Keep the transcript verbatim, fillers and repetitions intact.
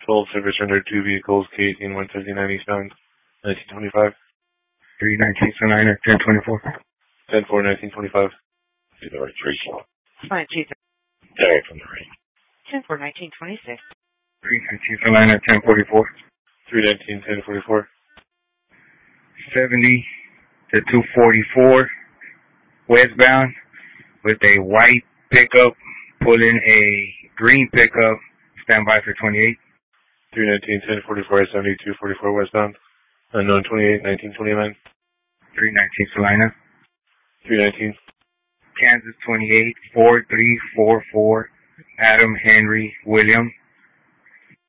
twelve service rendered two vehicles, K eighteen one seventy-nine eastbound, nineteen twenty-five. three nineteen Salina, ten twenty-four. ten four nineteen twenty-five. To the right, three. nineteen. Sorry, from the right. ten four nineteen twenty-six. three nineteen Salina, ten forty-four. three nineteen ten forty-four. seventy to two forty-four, westbound, with a white pickup, pulling a green pickup, stand by for twenty-eight. three nineteen ten forty-four, seventy two forty-four westbound, unknown twenty-eight nineteen twenty-nine. three nineteen Salina. three nineteen. Kansas twenty-eight, four three four four, Adam Henry William.